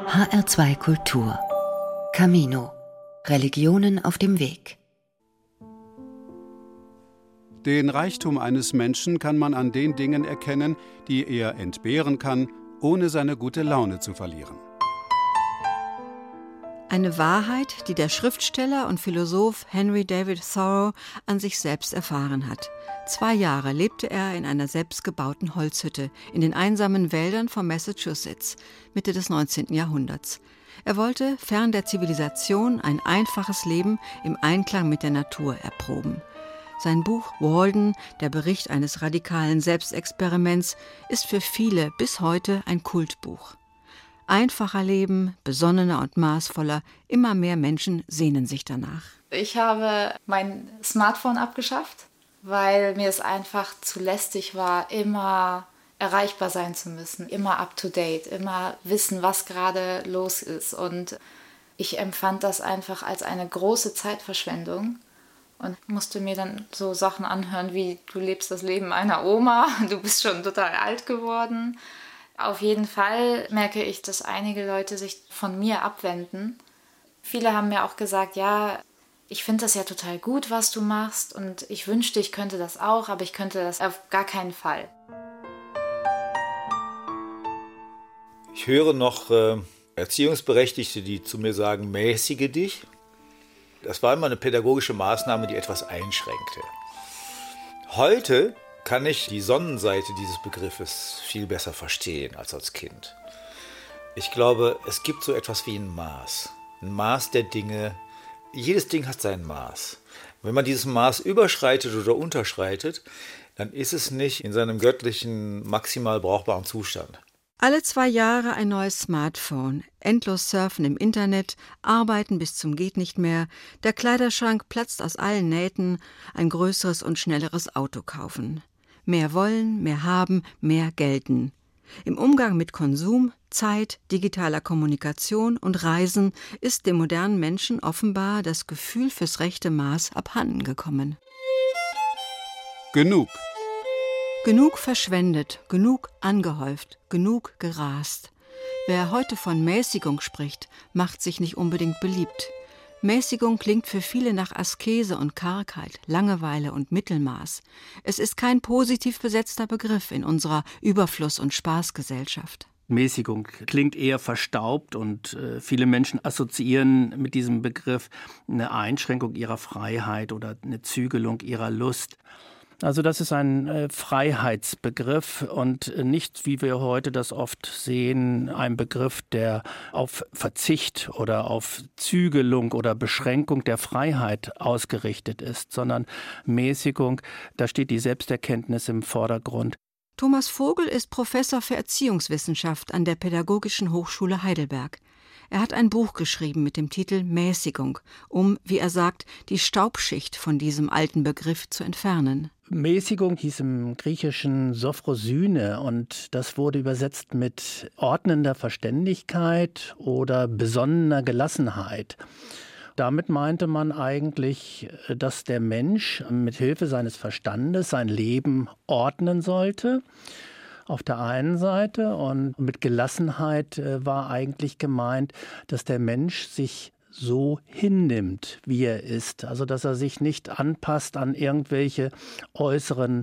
HR2 Kultur. Camino. Religionen auf dem Weg. Den Reichtum eines Menschen kann man an den Dingen erkennen, die er entbehren kann, ohne seine gute Laune zu verlieren. Eine Wahrheit, die der Schriftsteller und Philosoph Henry David Thoreau an sich selbst erfahren hat. 2 Jahre lebte er in einer selbstgebauten Holzhütte in den einsamen Wäldern von Massachusetts, Mitte des 19. Jahrhunderts. Er wollte, fern der Zivilisation, ein einfaches Leben im Einklang mit der Natur erproben. Sein Buch Walden, der Bericht eines radikalen Selbstexperiments, ist für viele bis heute ein Kultbuch. Einfacher Leben, besonnener und maßvoller, immer mehr Menschen sehnen sich danach. Ich habe mein Smartphone abgeschafft, weil mir es einfach zu lästig war, immer erreichbar sein zu müssen, immer up-to-date, immer wissen, was gerade los ist. Und ich empfand das einfach als eine große Zeitverschwendung und musste mir dann so Sachen anhören wie: Du lebst das Leben einer Oma, du bist schon total alt geworden. Auf jeden Fall merke ich, dass einige Leute sich von mir abwenden. Viele haben mir auch gesagt, ja, ich finde das ja total gut, was du machst und ich wünschte, ich könnte das auch, aber ich könnte das auf gar keinen Fall. Ich höre noch Erziehungsberechtigte, die zu mir sagen, mäßige dich. Das war immer eine pädagogische Maßnahme, die etwas einschränkte. Heute kann ich die Sonnenseite dieses Begriffes viel besser verstehen als Kind. Ich glaube, es gibt so etwas wie ein Maß der Dinge. Jedes Ding hat sein Maß. Wenn man dieses Maß überschreitet oder unterschreitet, dann ist es nicht in seinem göttlichen, maximal brauchbaren Zustand. Alle 2 Jahre ein neues Smartphone, endlos surfen im Internet, arbeiten bis zum Gehtnichtmehr, der Kleiderschrank platzt aus allen Nähten, ein größeres und schnelleres Auto kaufen. Mehr wollen, mehr haben, mehr gelten. Im Umgang mit Konsum, Zeit, digitaler Kommunikation und Reisen ist dem modernen Menschen offenbar das Gefühl fürs rechte Maß abhanden gekommen. Genug. Genug verschwendet, genug angehäuft, genug gerast. Wer heute von Mäßigung spricht, macht sich nicht unbedingt beliebt. Mäßigung klingt für viele nach Askese und Kargheit, Langeweile und Mittelmaß. Es ist kein positiv besetzter Begriff in unserer Überfluss- und Spaßgesellschaft. Mäßigung klingt eher verstaubt und viele Menschen assoziieren mit diesem Begriff eine Einschränkung ihrer Freiheit oder eine Zügelung ihrer Lust. Also das ist ein Freiheitsbegriff und nicht, wie wir heute das oft sehen, ein Begriff, der auf Verzicht oder auf Zügelung oder Beschränkung der Freiheit ausgerichtet ist, sondern Mäßigung, da steht die Selbsterkenntnis im Vordergrund. Thomas Vogel ist Professor für Erziehungswissenschaft an der Pädagogischen Hochschule Heidelberg. Er hat ein Buch geschrieben mit dem Titel Mäßigung, um, wie er sagt, die Staubschicht von diesem alten Begriff zu entfernen. Mäßigung hieß im Griechischen Sophrosyne und das wurde übersetzt mit ordnender Verständigkeit oder besonnener Gelassenheit. Damit meinte man eigentlich, dass der Mensch mit Hilfe seines Verstandes sein Leben ordnen sollte. Auf der einen Seite, und mit Gelassenheit war eigentlich gemeint, dass der Mensch sich so hinnimmt, wie er ist. Also dass er sich nicht anpasst an irgendwelche äußeren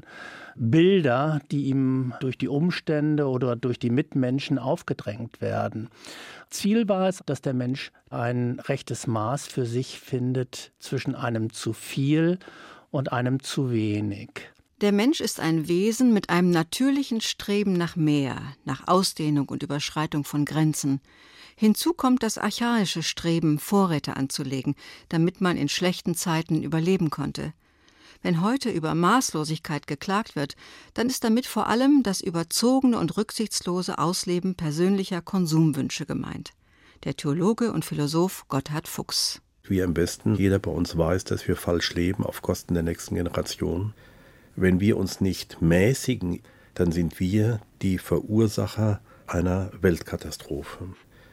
Bilder, die ihm durch die Umstände oder durch die Mitmenschen aufgedrängt werden. Ziel war es, dass der Mensch ein rechtes Maß für sich findet zwischen einem zu viel und einem zu wenig. Der Mensch ist ein Wesen mit einem natürlichen Streben nach mehr, nach Ausdehnung und Überschreitung von Grenzen. Hinzu kommt das archaische Streben, Vorräte anzulegen, damit man in schlechten Zeiten überleben konnte. Wenn heute über Maßlosigkeit geklagt wird, dann ist damit vor allem das überzogene und rücksichtslose Ausleben persönlicher Konsumwünsche gemeint. Der Theologe und Philosoph Gotthard Fuchs. Wie am besten jeder bei uns weiß, dass wir falsch leben auf Kosten der nächsten Generation. Wenn wir uns nicht mäßigen, dann sind wir die Verursacher einer Weltkatastrophe.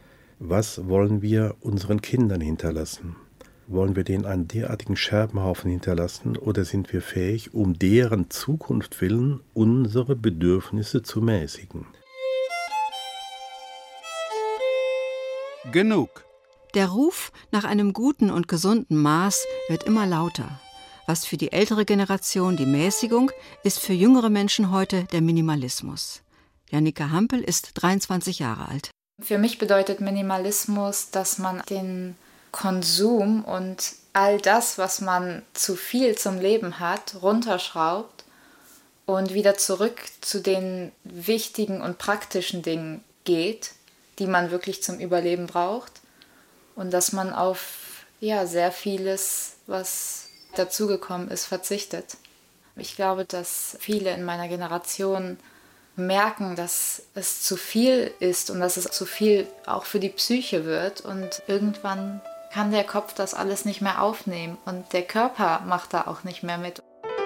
Was wollen wir unseren Kindern hinterlassen? Wollen wir denen einen derartigen Scherbenhaufen hinterlassen oder sind wir fähig, um deren Zukunft willen unsere Bedürfnisse zu mäßigen? genug. Der Ruf nach einem guten und gesunden Maß wird immer lauter. Was für die ältere Generation die Mäßigung, ist für jüngere Menschen heute der Minimalismus. Jannika Hampel ist 23 Jahre alt. Für mich bedeutet Minimalismus, dass man den Konsum und all das, was man zu viel zum Leben hat, runterschraubt und wieder zurück zu den wichtigen und praktischen Dingen geht, die man wirklich zum Überleben braucht. Und dass man auf sehr vieles, was dazugekommen ist, verzichtet. Ich glaube, dass viele in meiner Generation merken, dass es zu viel ist und dass es zu viel auch für die Psyche wird. Und irgendwann kann der Kopf das alles nicht mehr aufnehmen und der Körper macht da auch nicht mehr mit.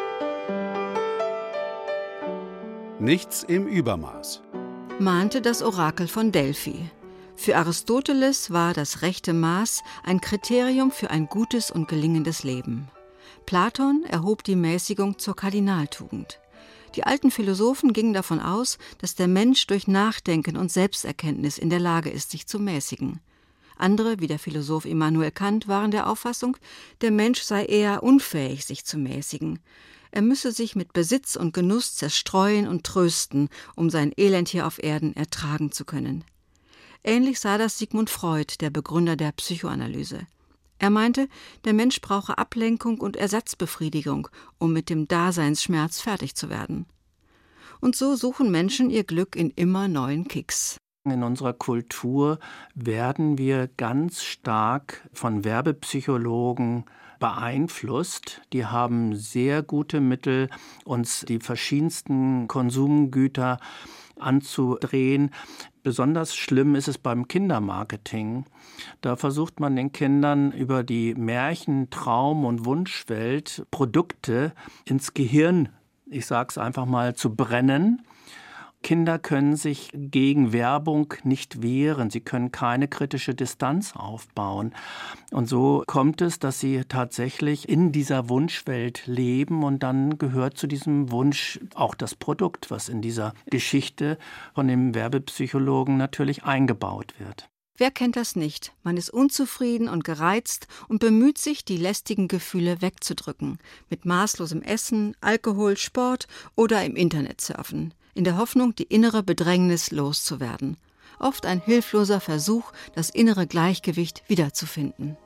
Nichts im Übermaß. Mahnte das Orakel von Delphi. Für Aristoteles war das rechte Maß ein Kriterium für ein gutes und gelingendes Leben. Platon erhob die Mäßigung zur Kardinaltugend. Die alten Philosophen gingen davon aus, dass der Mensch durch Nachdenken und Selbsterkenntnis in der Lage ist, sich zu mäßigen. Andere, wie der Philosoph Immanuel Kant, waren der Auffassung, der Mensch sei eher unfähig, sich zu mäßigen. Er müsse sich mit Besitz und Genuss zerstreuen und trösten, um sein Elend hier auf Erden ertragen zu können. Ähnlich sah das Sigmund Freud, der Begründer der Psychoanalyse. Er meinte, der Mensch brauche Ablenkung und Ersatzbefriedigung, um mit dem Daseinsschmerz fertig zu werden. Und so suchen Menschen ihr Glück in immer neuen Kicks. In unserer Kultur werden wir ganz stark von Werbepsychologen beeinflusst. Die haben sehr gute Mittel, uns die verschiedensten Konsumgüter anzudrehen. Besonders schlimm ist es beim Kindermarketing. Da versucht man den Kindern über die Märchen-, Traum- und Wunschwelt Produkte ins Gehirn, ich sage es einfach mal, zu brennen. Kinder können sich gegen Werbung nicht wehren. Sie können keine kritische Distanz aufbauen. Und so kommt es, dass sie tatsächlich in dieser Wunschwelt leben und dann gehört zu diesem Wunsch auch das Produkt, was in dieser Geschichte von dem Werbepsychologen natürlich eingebaut wird. Wer kennt das nicht? Man ist unzufrieden und gereizt und bemüht sich, die lästigen Gefühle wegzudrücken. Mit maßlosem Essen, Alkohol, Sport oder im Internet surfen. In der Hoffnung, die innere Bedrängnis loszuwerden. Oft ein hilfloser Versuch, das innere Gleichgewicht wiederzufinden.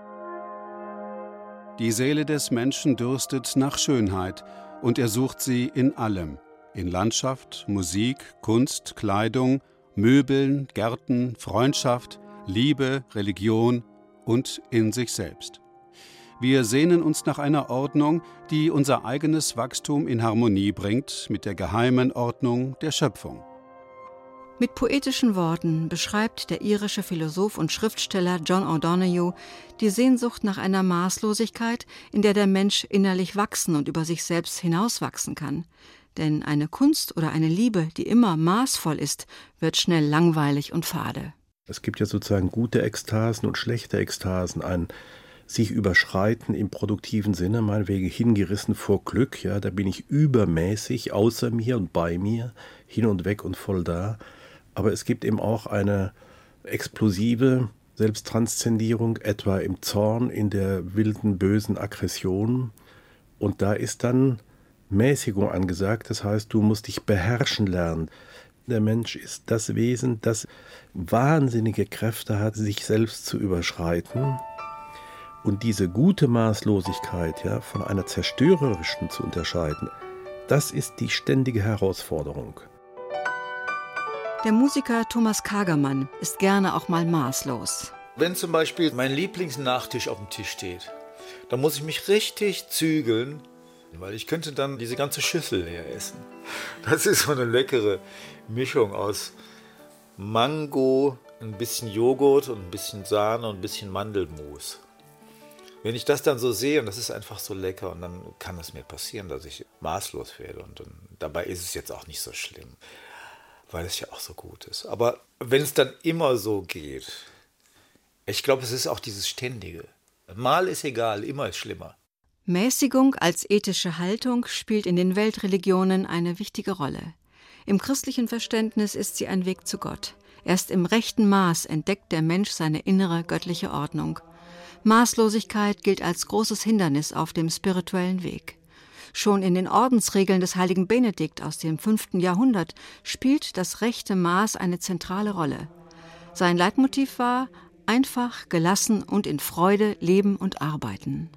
Die Seele des Menschen dürstet nach Schönheit und er sucht sie in allem. In Landschaft, Musik, Kunst, Kleidung, Möbeln, Gärten, Freundschaft, Liebe, Religion und in sich selbst. Wir sehnen uns nach einer Ordnung, die unser eigenes Wachstum in Harmonie bringt mit der geheimen Ordnung der Schöpfung. Mit poetischen Worten beschreibt der irische Philosoph und Schriftsteller John O'Donoghue die Sehnsucht nach einer Maßlosigkeit, in der der Mensch innerlich wachsen und über sich selbst hinauswachsen kann. Denn eine Kunst oder eine Liebe, die immer maßvoll ist, wird schnell langweilig und fade. Es gibt ja sozusagen gute Ekstasen und schlechte Ekstasen, ein sich überschreiten im produktiven Sinne, meinetwegen hingerissen vor Glück, ja, da bin ich übermäßig außer mir und bei mir, hin und weg und voll da. Aber es gibt eben auch eine explosive Selbsttranszendierung, etwa im Zorn, in der wilden, bösen Aggression. Und da ist dann Mäßigung angesagt, das heißt, du musst dich beherrschen lernen. Der Mensch ist das Wesen, das wahnsinnige Kräfte hat, sich selbst zu überschreiten. Und diese gute Maßlosigkeit, ja, von einer zerstörerischen zu unterscheiden, das ist die ständige Herausforderung. Der Musiker Thomas Kagermann ist gerne auch mal maßlos. Wenn zum Beispiel mein Lieblingsnachtisch auf dem Tisch steht, dann muss ich mich richtig zügeln, weil ich könnte dann diese ganze Schüssel leer essen. Das ist so eine leckere Mischung aus Mango, ein bisschen Joghurt und ein bisschen Sahne und ein bisschen Mandelmus. Wenn ich das dann so sehe, und das ist einfach so lecker, und dann kann es mir passieren, dass ich maßlos werde. Und dabei ist es jetzt auch nicht so schlimm, weil es ja auch so gut ist. Aber wenn es dann immer so geht, ich glaube, es ist auch dieses Ständige. Mal ist egal, immer ist schlimmer. Mäßigung als ethische Haltung spielt in den Weltreligionen eine wichtige Rolle. Im christlichen Verständnis ist sie ein Weg zu Gott. Erst im rechten Maß entdeckt der Mensch seine innere göttliche Ordnung. Maßlosigkeit gilt als großes Hindernis auf dem spirituellen Weg. Schon in den Ordensregeln des heiligen Benedikt aus dem 5. Jahrhundert spielt das rechte Maß eine zentrale Rolle. Sein Leitmotiv war: einfach, gelassen und in Freude leben und arbeiten.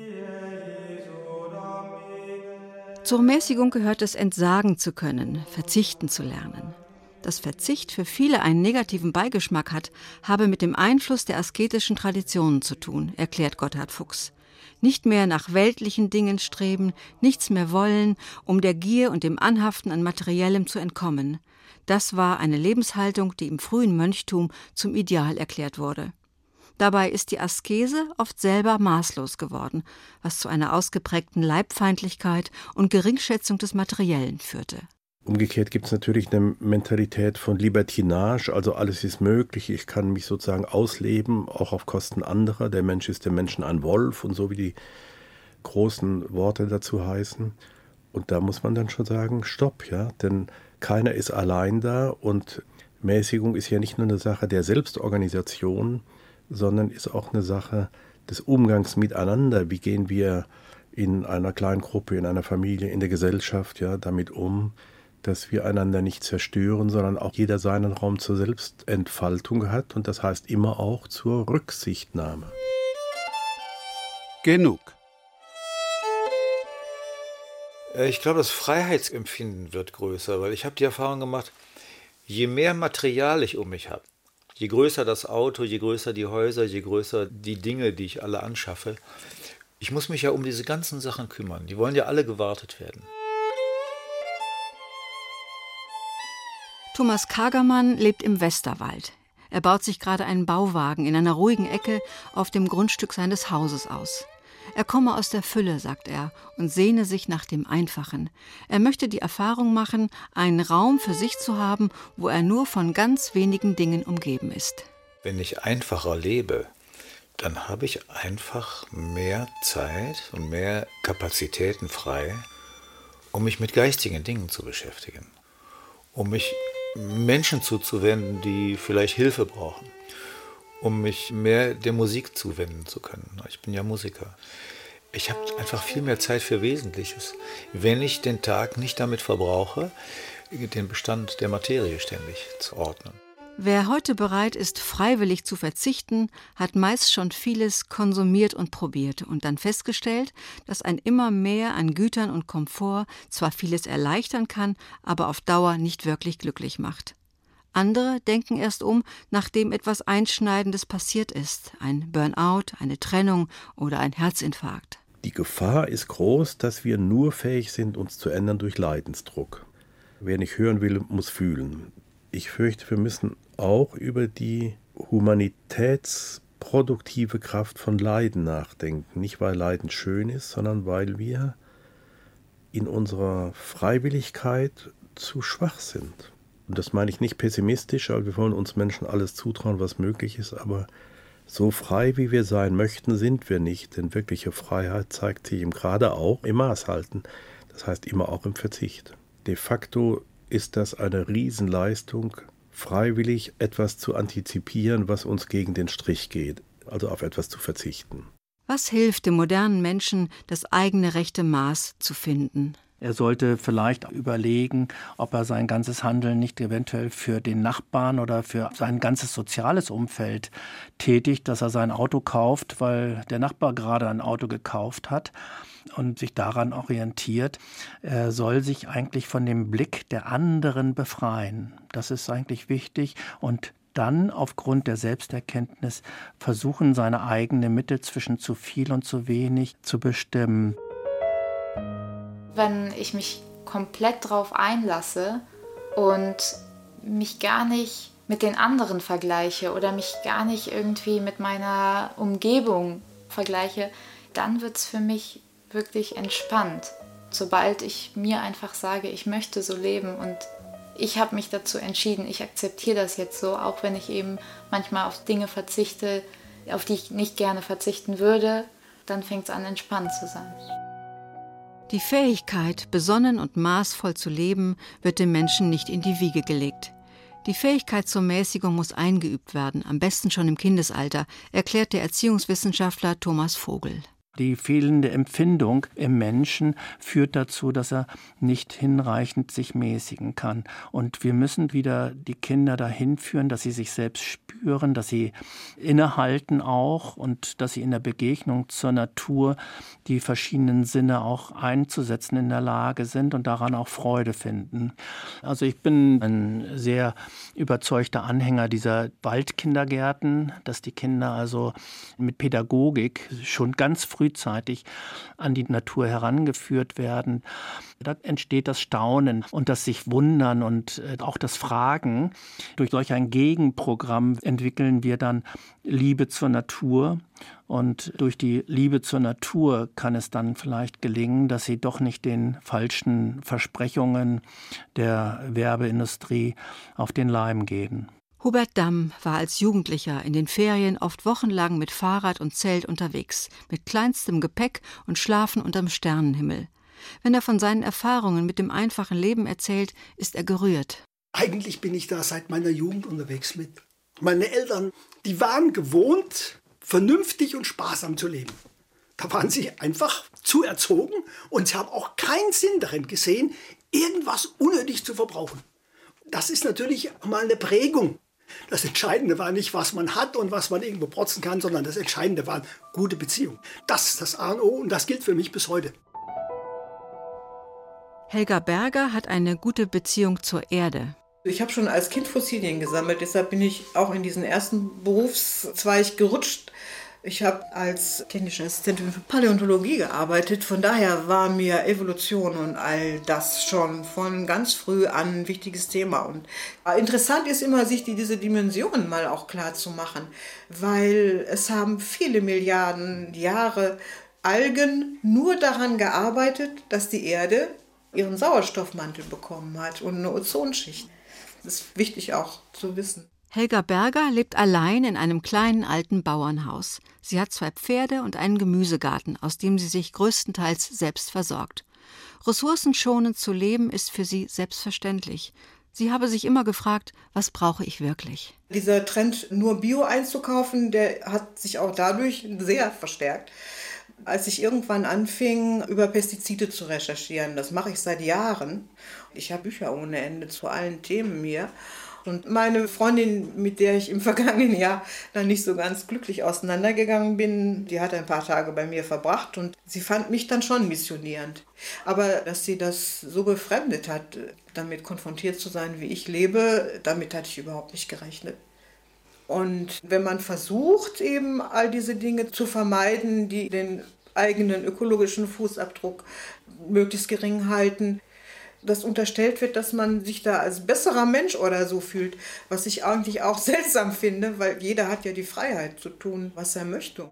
Zur Mäßigung gehört es, entsagen zu können, verzichten zu lernen. Dass Verzicht für viele einen negativen Beigeschmack hat, habe mit dem Einfluss der asketischen Traditionen zu tun, erklärt Gotthard Fuchs. Nicht mehr nach weltlichen Dingen streben, nichts mehr wollen, um der Gier und dem Anhaften an Materiellem zu entkommen. Das war eine Lebenshaltung, die im frühen Mönchtum zum Ideal erklärt wurde. Dabei ist die Askese oft selber maßlos geworden, was zu einer ausgeprägten Leibfeindlichkeit und Geringschätzung des Materiellen führte. Umgekehrt gibt es natürlich eine Mentalität von Libertinage, also alles ist möglich, ich kann mich sozusagen ausleben, auch auf Kosten anderer. Der Mensch ist dem Menschen ein Wolf und so, wie die großen Worte dazu heißen. Und da muss man dann schon sagen, stopp, ja, denn keiner ist allein da und Mäßigung ist ja nicht nur eine Sache der Selbstorganisation, sondern ist auch eine Sache des Umgangs miteinander. Wie gehen wir in einer kleinen Gruppe, in einer Familie, in der Gesellschaft ja, damit um, dass wir einander nicht zerstören, sondern auch jeder seinen Raum zur Selbstentfaltung hat und das heißt immer auch zur Rücksichtnahme. Genug. Ich glaube, das Freiheitsempfinden wird größer, weil ich habe die Erfahrung gemacht, je mehr Material ich um mich habe, je größer das Auto, je größer die Häuser, je größer die Dinge, die ich alle anschaffe, ich muss mich ja um diese ganzen Sachen kümmern. Die wollen ja alle gewartet werden. Thomas Kagermann lebt im Westerwald. Er baut sich gerade einen Bauwagen in einer ruhigen Ecke auf dem Grundstück seines Hauses aus. Er komme aus der Fülle, sagt er, und sehne sich nach dem Einfachen. Er möchte die Erfahrung machen, einen Raum für sich zu haben, wo er nur von ganz wenigen Dingen umgeben ist. Wenn ich einfacher lebe, dann habe ich einfach mehr Zeit und mehr Kapazitäten frei, um mich mit geistigen Dingen zu beschäftigen, um mich Menschen zuzuwenden, die vielleicht Hilfe brauchen, um mich mehr der Musik zuwenden zu können. Ich bin ja Musiker. Ich habe einfach viel mehr Zeit für Wesentliches, wenn ich den Tag nicht damit verbrauche, den Bestand der Materie ständig zu ordnen. Wer heute bereit ist, freiwillig zu verzichten, hat meist schon vieles konsumiert und probiert und dann festgestellt, dass ein immer mehr an Gütern und Komfort zwar vieles erleichtern kann, aber auf Dauer nicht wirklich glücklich macht. Andere denken erst um, nachdem etwas Einschneidendes passiert ist, ein Burnout, eine Trennung oder ein Herzinfarkt. Die Gefahr ist groß, dass wir nur fähig sind, uns zu ändern durch Leidensdruck. Wer nicht hören will, muss fühlen. Ich fürchte, wir müssen auch über die humanitätsproduktive Kraft von Leiden nachdenken. Nicht, weil Leiden schön ist, sondern weil wir in unserer Freiwilligkeit zu schwach sind. Und das meine ich nicht pessimistisch, weil wir wollen uns Menschen alles zutrauen, was möglich ist, aber so frei, wie wir sein möchten, sind wir nicht. Denn wirkliche Freiheit zeigt sich eben gerade auch im Maßhalten. Das heißt immer auch im Verzicht. De facto ist das eine Riesenleistung, freiwillig etwas zu antizipieren, was uns gegen den Strich geht, also auf etwas zu verzichten. Was hilft dem modernen Menschen, das eigene rechte Maß zu finden? Er sollte vielleicht überlegen, ob er sein ganzes Handeln nicht eventuell für den Nachbarn oder für sein ganzes soziales Umfeld tätigt, dass er sein Auto kauft, weil der Nachbar gerade ein Auto gekauft hat und sich daran orientiert. Er soll sich eigentlich von dem Blick der anderen befreien. Das ist eigentlich wichtig und dann aufgrund der Selbsterkenntnis versuchen, seine eigene Mitte zwischen zu viel und zu wenig zu bestimmen. Wenn ich mich komplett drauf einlasse und mich gar nicht mit den anderen vergleiche oder mich gar nicht irgendwie mit meiner Umgebung vergleiche, dann wird es für mich wirklich entspannt. Sobald ich mir einfach sage, ich möchte so leben und ich habe mich dazu entschieden, ich akzeptiere das jetzt so, auch wenn ich eben manchmal auf Dinge verzichte, auf die ich nicht gerne verzichten würde, dann fängt es an, entspannt zu sein. Die Fähigkeit, besonnen und maßvoll zu leben, wird dem Menschen nicht in die Wiege gelegt. Die Fähigkeit zur Mäßigung muss eingeübt werden, am besten schon im Kindesalter, erklärt der Erziehungswissenschaftler Thomas Vogel. Die fehlende Empfindung im Menschen führt dazu, dass er nicht hinreichend sich mäßigen kann. Und wir müssen wieder die Kinder dahin führen, dass sie sich selbst spüren, dass sie innehalten auch und dass sie in der Begegnung zur Natur die verschiedenen Sinne auch einzusetzen in der Lage sind und daran auch Freude finden. Also ich bin ein sehr überzeugter Anhänger dieser Waldkindergärten, dass die Kinder also mit Pädagogik schon ganz frühzeitig an die Natur herangeführt werden. Da entsteht das Staunen und das sich Wundern und auch das Fragen. Durch solch ein Gegenprogramm entwickeln wir dann Liebe zur Natur. Und durch die Liebe zur Natur kann es dann vielleicht gelingen, dass sie doch nicht den falschen Versprechungen der Werbeindustrie auf den Leim gehen. Hubert Damm war als Jugendlicher in den Ferien oft wochenlang mit Fahrrad und Zelt unterwegs, mit kleinstem Gepäck und Schlafen unterm Sternenhimmel. Wenn er von seinen Erfahrungen mit dem einfachen Leben erzählt, ist er gerührt. Eigentlich bin ich da seit meiner Jugend unterwegs mit. Meine Eltern, die waren gewohnt, vernünftig und sparsam zu leben. Da waren sie einfach zu erzogen und sie haben auch keinen Sinn darin gesehen, irgendwas unnötig zu verbrauchen. Das ist natürlich mal eine Prägung. Das Entscheidende war nicht, was man hat und was man irgendwo protzen kann, sondern das Entscheidende waren gute Beziehungen. Das ist das A und O und das gilt für mich bis heute. Helga Berger hat eine gute Beziehung zur Erde. Ich habe schon als Kind Fossilien gesammelt, deshalb bin ich auch in diesen ersten Berufszweig gerutscht. Ich habe als technische Assistentin für Paläontologie gearbeitet, von daher war mir Evolution und all das schon von ganz früh an ein wichtiges Thema. Und interessant ist immer, sich diese Dimensionen mal auch klar zu machen, weil es haben viele Milliarden Jahre Algen nur daran gearbeitet, dass die Erde ihren Sauerstoffmantel bekommen hat und eine Ozonschicht. Das ist wichtig auch zu wissen. Helga Berger lebt allein in einem kleinen alten Bauernhaus. Sie hat 2 Pferde und einen Gemüsegarten, aus dem sie sich größtenteils selbst versorgt. Ressourcenschonend zu leben ist für sie selbstverständlich. Sie habe sich immer gefragt, was brauche ich wirklich? Dieser Trend, nur Bio einzukaufen, der hat sich auch dadurch sehr verstärkt. Als ich irgendwann anfing, über Pestizide zu recherchieren, das mache ich seit Jahren. Ich habe Bücher ohne Ende zu allen Themen hier. Und meine Freundin, mit der ich im vergangenen Jahr dann nicht so ganz glücklich auseinandergegangen bin, die hat ein paar Tage bei mir verbracht und sie fand mich dann schon missionierend. Aber dass sie das so befremdet hat, damit konfrontiert zu sein, wie ich lebe, damit hatte ich überhaupt nicht gerechnet. Und wenn man versucht, eben all diese Dinge zu vermeiden, die den eigenen ökologischen Fußabdruck möglichst gering halten, dass unterstellt wird, dass man sich da als besserer Mensch oder so fühlt, was ich eigentlich auch seltsam finde, weil jeder hat ja die Freiheit zu tun, was er möchte.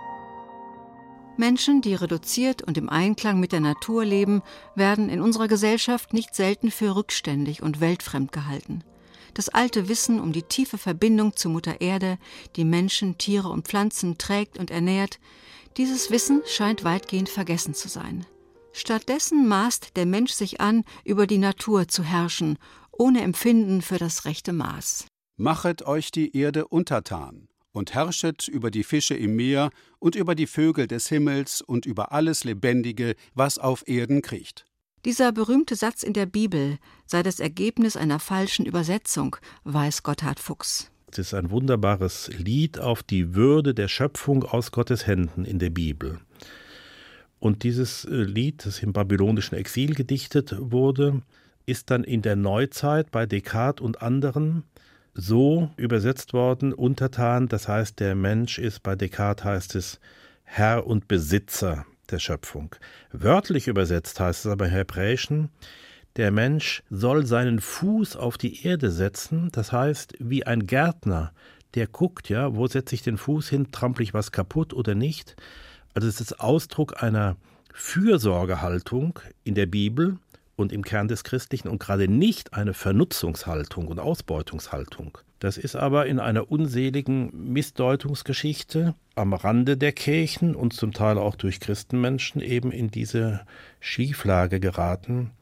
Menschen, die reduziert und im Einklang mit der Natur leben, werden in unserer Gesellschaft nicht selten für rückständig und weltfremd gehalten. Das alte Wissen um die tiefe Verbindung zur Mutter Erde, die Menschen, Tiere und Pflanzen trägt und ernährt, dieses Wissen scheint weitgehend vergessen zu sein. Stattdessen maßt der Mensch sich an, über die Natur zu herrschen, ohne Empfinden für das rechte Maß. Machet euch die Erde untertan und herrschet über die Fische im Meer und über die Vögel des Himmels und über alles Lebendige, was auf Erden kriecht. Dieser berühmte Satz in der Bibel sei das Ergebnis einer falschen Übersetzung, weiß Gotthard Fuchs. Es ist ein wunderbares Lied auf die Würde der Schöpfung aus Gottes Händen in der Bibel. Und dieses Lied, das im babylonischen Exil gedichtet wurde, ist dann in der Neuzeit bei Descartes und anderen so übersetzt worden, untertan. Das heißt, der Mensch ist, bei Descartes heißt es, Herr und Besitzer der Schöpfung. Wörtlich übersetzt heißt es aber im Hebräischen, der Mensch soll seinen Fuß auf die Erde setzen. Das heißt, wie ein Gärtner, der guckt, ja, wo setze ich den Fuß hin, trampel ich was kaputt oder nicht. Also es ist Ausdruck einer Fürsorgehaltung in der Bibel und im Kern des Christlichen und gerade nicht eine Vernutzungshaltung und Ausbeutungshaltung. Das ist aber in einer unseligen Missdeutungsgeschichte am Rande der Kirchen und zum Teil auch durch Christenmenschen eben in diese Schieflage geraten,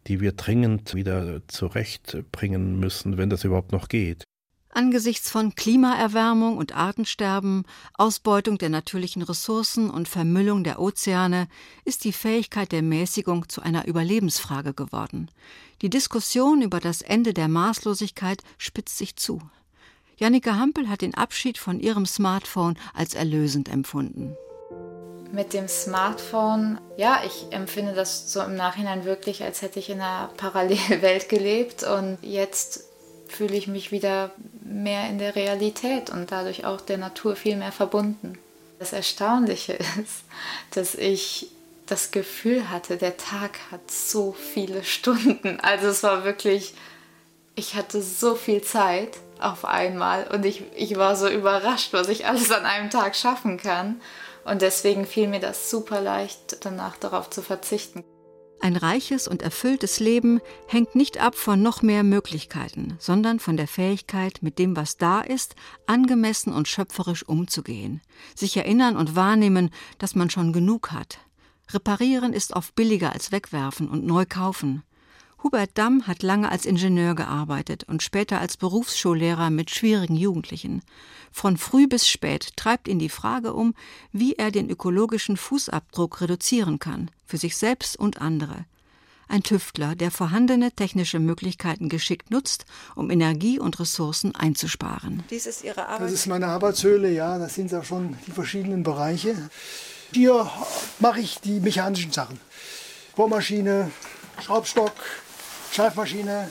die wir dringend wieder zurechtbringen müssen, wenn das überhaupt noch geht. Angesichts von Klimaerwärmung und Artensterben, Ausbeutung der natürlichen Ressourcen und Vermüllung der Ozeane ist die Fähigkeit der Mäßigung zu einer Überlebensfrage geworden. Die Diskussion über das Ende der Maßlosigkeit spitzt sich zu. Jannike Hampel hat den Abschied von ihrem Smartphone als erlösend empfunden. Mit dem Smartphone, ja, ich empfinde das so im Nachhinein wirklich, als hätte ich in einer Parallelwelt gelebt und jetzt fühle ich mich wieder mehr in der Realität und dadurch auch der Natur viel mehr verbunden. Das Erstaunliche ist, dass ich das Gefühl hatte, der Tag hat so viele Stunden. Also es war wirklich, ich hatte so viel Zeit auf einmal und ich war so überrascht, was ich alles an einem Tag schaffen kann. Und deswegen fiel mir das super leicht, danach darauf zu verzichten. Ein reiches und erfülltes Leben hängt nicht ab von noch mehr Möglichkeiten, sondern von der Fähigkeit, mit dem, was da ist, angemessen und schöpferisch umzugehen. Sich erinnern und wahrnehmen, dass man schon genug hat. Reparieren ist oft billiger als wegwerfen und neu kaufen. Hubert Damm hat lange als Ingenieur gearbeitet und später als Berufsschullehrer mit schwierigen Jugendlichen. Von früh bis spät treibt ihn die Frage um, wie er den ökologischen Fußabdruck reduzieren kann, für sich selbst und andere. Ein Tüftler, der vorhandene technische Möglichkeiten geschickt nutzt, um Energie und Ressourcen einzusparen. Dies ist Ihre Arbeit? Das ist meine Arbeitshöhle, ja, das sind ja schon die verschiedenen Bereiche. Hier mache ich die mechanischen Sachen. Bohrmaschine, Schraubstock, Schleifmaschine,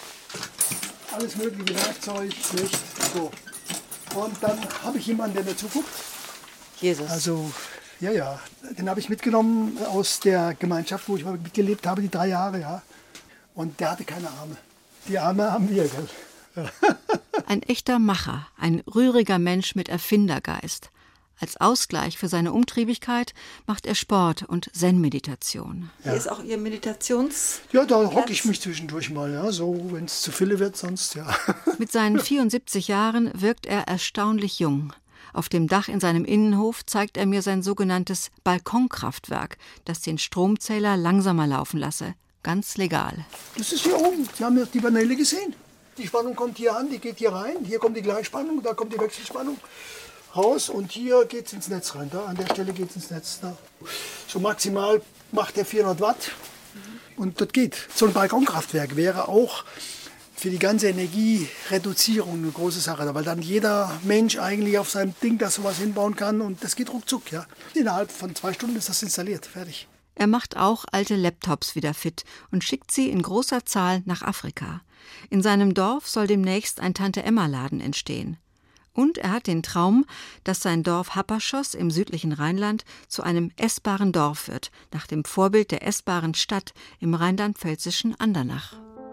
alles mögliche Werkzeug, Licht, so. Und dann habe ich jemanden, der mir zuguckt. Jesus. Also, ja, den habe ich mitgenommen aus der Gemeinschaft, wo ich mitgelebt habe, die 3 Jahre, ja. Und der hatte keine Arme. Die Arme haben wir, gell. Ja. Ein echter Macher, ein rühriger Mensch mit Erfindergeist. Als Ausgleich für seine Umtriebigkeit macht er Sport und Zen-Meditation. Hier ist auch Ihr Meditations... Ja, da hocke ich mich zwischendurch mal, ja, so, wenn es zu viel wird, sonst, ja. Mit seinen 74 Jahren wirkt er erstaunlich jung. Auf dem Dach in seinem Innenhof zeigt er mir sein sogenanntes Balkonkraftwerk, das den Stromzähler langsamer laufen lasse. Ganz legal. Das ist hier oben. Sie haben die Paneele gesehen. Die Spannung kommt hier an, die geht hier rein. Hier kommt die Gleichspannung, da kommt die Wechselspannung raus und hier geht es ins Netz rein. Da, an der Stelle geht es ins Netz. Da. So maximal macht er 400 Watt und das geht. So ein Balkonkraftwerk wäre auch für die ganze Energiereduzierung eine große Sache, weil dann jeder Mensch eigentlich auf seinem Ding da sowas hinbauen kann und das geht ruckzuck. Ja. Innerhalb von 2 Stunden ist das installiert, fertig. Er macht auch alte Laptops wieder fit und schickt sie in großer Zahl nach Afrika. In seinem Dorf soll demnächst ein Tante-Emma-Laden entstehen. Und er hat den Traum, dass sein Dorf Happerschoss im südlichen Rheinland zu einem essbaren Dorf wird, nach dem Vorbild der essbaren Stadt im rheinland-pfälzischen Andernach.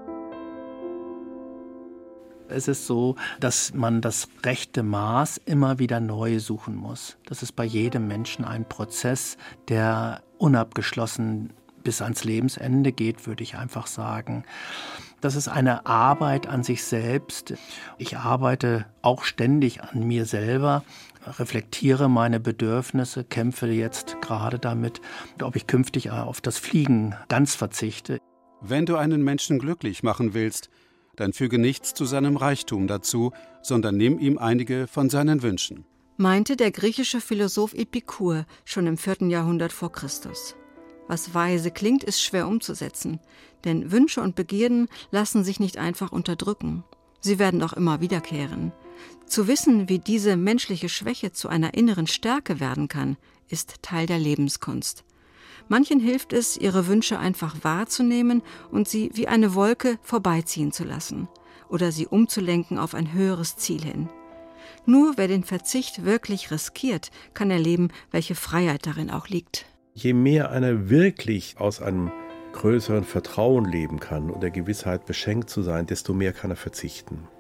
Es ist so, dass man das rechte Maß immer wieder neu suchen muss. Das ist bei jedem Menschen ein Prozess, der unabgeschlossen bis ans Lebensende geht, würde ich einfach sagen. Das ist eine Arbeit an sich selbst. Ich arbeite auch ständig an mir selber, reflektiere meine Bedürfnisse, kämpfe jetzt gerade damit, ob ich künftig auf das Fliegen ganz verzichte. Wenn du einen Menschen glücklich machen willst, dann füge nichts zu seinem Reichtum dazu, sondern nimm ihm einige von seinen Wünschen. Meinte der griechische Philosoph Epikur schon im 4. Jahrhundert vor Christus. Was weise klingt, ist schwer umzusetzen, denn Wünsche und Begierden lassen sich nicht einfach unterdrücken. Sie werden auch immer wiederkehren. Zu wissen, wie diese menschliche Schwäche zu einer inneren Stärke werden kann, ist Teil der Lebenskunst. Manchen hilft es, ihre Wünsche einfach wahrzunehmen und sie wie eine Wolke vorbeiziehen zu lassen oder sie umzulenken auf ein höheres Ziel hin. Nur wer den Verzicht wirklich riskiert, kann erleben, welche Freiheit darin auch liegt. Je mehr einer wirklich aus einem größeren Vertrauen leben kann und der Gewissheit beschenkt zu sein, desto mehr kann er verzichten.